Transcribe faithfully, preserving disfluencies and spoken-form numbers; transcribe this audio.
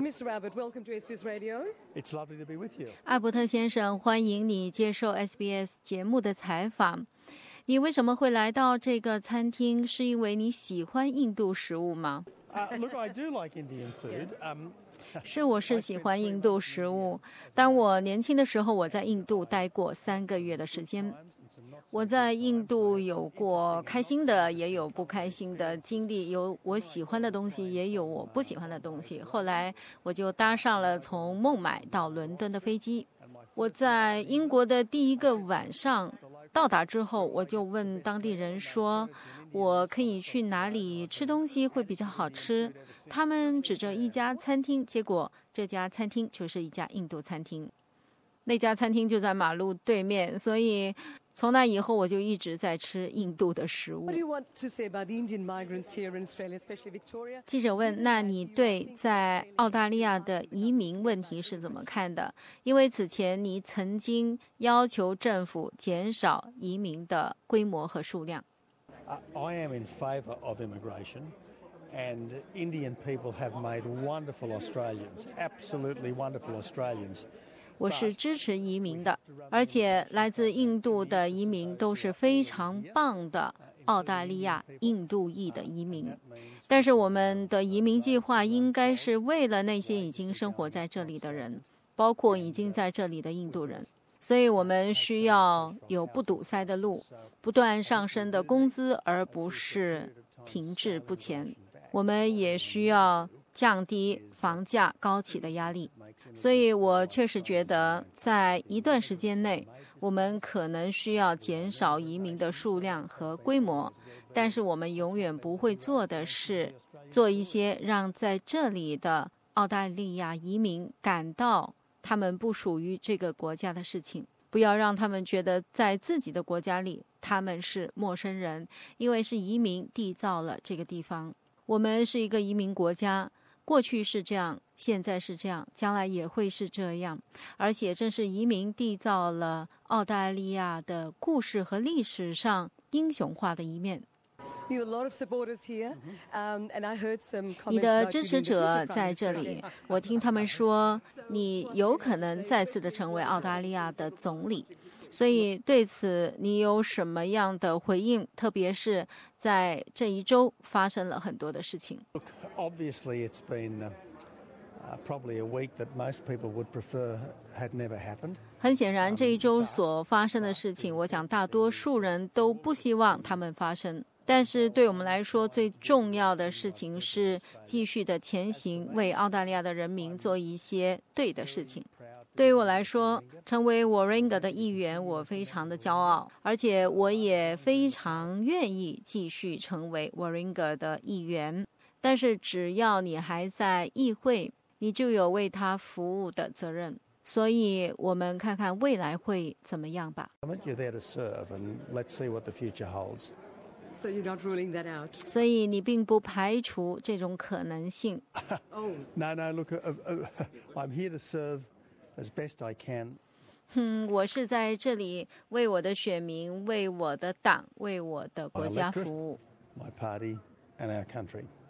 Mister Abbott, welcome to S B S Radio. It's lovely to be with you. 阿伯特先生，欢迎你接受 S B S 节目的采访。你为什么会来到这个餐厅？是因为你喜欢印度食物吗？ Uh, look, I do like Indian food. Um, 是，我是喜欢印度食物。当我年轻的时候，我在印度待过三个月的时间。我在印度有过开心的，也有不开心的经历，有我喜欢的东西，也有我不喜欢的东西。后来我就搭上了从孟买到伦敦的飞机。我在英国的第一个晚上到达之后，我就问当地人说，我可以去哪里吃东西会比较好吃？他们指着一家餐厅，结果这家餐厅就是一家印度餐厅。那家餐厅就在马路对面，所以从那以后我就一直在吃印度的食物。 What do you want to say about the Indian migrants here in Australia, especially Victoria? 记者问，那你对在澳大利亚的移民问题是怎么看的？因为此前你曾经要求政府减少移民的规模和数量。 uh, I am in favour of immigration, and Indian people have made wonderful Australians, absolutely wonderful Australians. 我是支持移民的，而且来自印度的移民都是非常棒的澳大利亚印度裔的移民。但是我们的移民计划应该是为了那些已经生活在这里的人，包括已经在这里的印度人。所以我们需要有不堵塞的路，不断上升的工资，而不是停滞不前。我们也需要降低房价高企的压力。所以我确实觉得在一段时间内我们可能需要减少移民的数量和规模，但是我们永远不会做的是做一些让在这里的澳大利亚移民感到他们不属于这个国家的事情。不要让他们觉得在自己的国家里他们是陌生人，因为是移民缔造了这个地方。我们是一个移民国家，过去是这样，现在是这样，将来也会是这样。而且正是移民缔造了澳大利亚的故事和历史上英雄化的一面。 You have a lot of supporters here, um, and I heard some 你 comments 的 about 支 you 持 being the 者 future 在 Prime 这 Minister. 里，我听他们说你有可能再次的成为澳大利亚的总理，所以对此你有什么样的回应？特别是在这一周发生了很多的事情。 Look, obviously it's been uh, uh, probably a week that most people would prefer had never happened. 很显然，这一周所发生的事情，我想大多数人都不希望他们发生。但是对我们来说，最重要的事情是继续的前行，为澳大利亚的人民做一些对的事情。对于我来说，成为 Warringah 的一员，我非常的骄傲，而且我也非常愿意继续成为 Warringah 的一员。但是只要你还在议会，你就有为他服务的责任。所以我们看看未来会怎么样吧。 I mean, you're there to serve, and let's see what the future holds. So you're not ruling that out? 所以你并不排除这种可能性。 Oh, No, no, look, uh, uh, I'm here to serve as best I can. 嗯，我是在这里为我的选民、为我的党、为我的国家服务。 My party and our country.